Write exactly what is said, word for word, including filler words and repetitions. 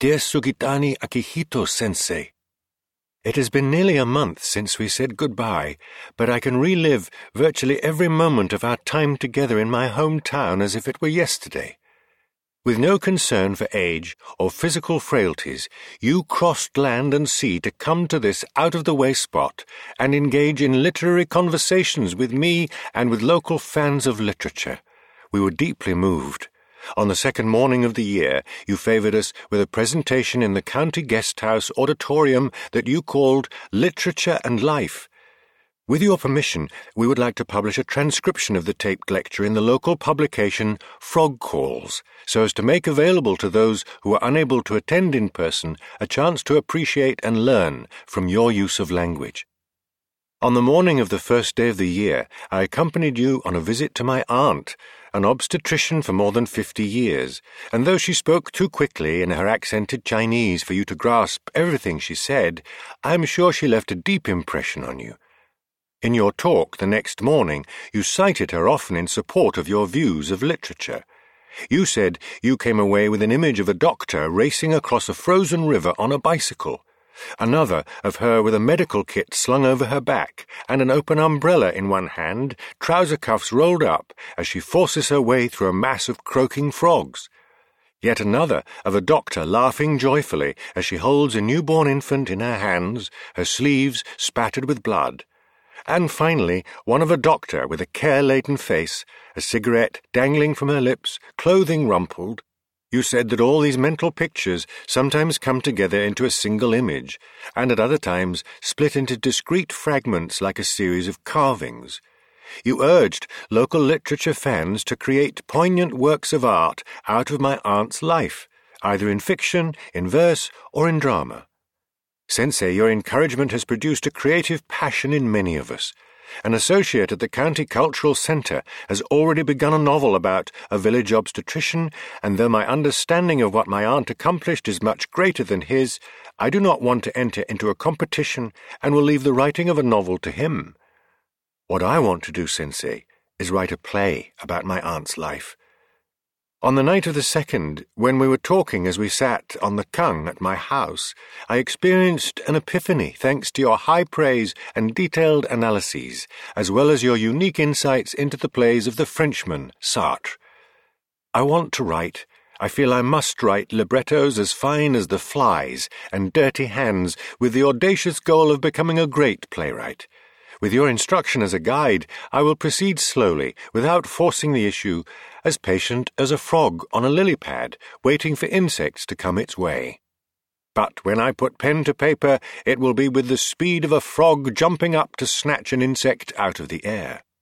Dear Sugitani Akihito-sensei, it has been nearly a month since we said goodbye, but I can relive virtually every moment of our time together in my hometown as if it were yesterday. With no concern for age or physical frailties, you crossed land and sea to come to this out-of-the-way spot and engage in literary conversations with me and with local fans of literature. We were deeply moved. On the second morning of the year, you favoured us with a presentation in the County Guesthouse auditorium that you called Literature and Life. With your permission, we would like to publish a transcription of the taped lecture in the local publication Frog Calls, so as to make available to those who are unable to attend in person a chance to appreciate and learn from your use of language. On the morning of the first day of the year, I accompanied you on a visit to my aunt, an obstetrician for more than fifty years, and though she spoke too quickly in her accented Chinese for you to grasp everything she said, I am sure she left a deep impression on you. In your talk the next morning, you cited her often in support of your views of literature. You said you came away with an image of a doctor racing across a frozen river on a bicycle, another of her with a medical kit slung over her back and an open umbrella in one hand, trouser cuffs rolled up as she forces her way through a mass of croaking frogs. Yet another of a doctor laughing joyfully as she holds a newborn infant in her hands, her sleeves spattered with blood. And finally, one of a doctor with a care-laden face, a cigarette dangling from her lips, clothing rumpled. You said that all these mental pictures sometimes come together into a single image, and at other times split into discrete fragments like a series of carvings. You urged local literature fans to create poignant works of art out of my aunt's life, either in fiction, in verse, or in drama. Sensei, your encouragement has produced a creative passion in many of us. An associate at the County Cultural Centre has already begun a novel about a village obstetrician, and though my understanding of what my aunt accomplished is much greater than his, I do not want to enter into a competition and will leave the writing of a novel to him. What I want to do, Sensei, is write a play about my aunt's life. On the night of the second, when we were talking as we sat on the kang at my house, I experienced an epiphany thanks to your high praise and detailed analyses, as well as your unique insights into the plays of the Frenchman, Sartre. I want to write, I feel I must write librettos as fine as The Flies and Dirty Hands, with the audacious goal of becoming a great playwright. With your instruction as a guide, I will proceed slowly, without forcing the issue, as patient as a frog on a lily pad, waiting for insects to come its way. But when I put pen to paper, it will be with the speed of a frog jumping up to snatch an insect out of the air.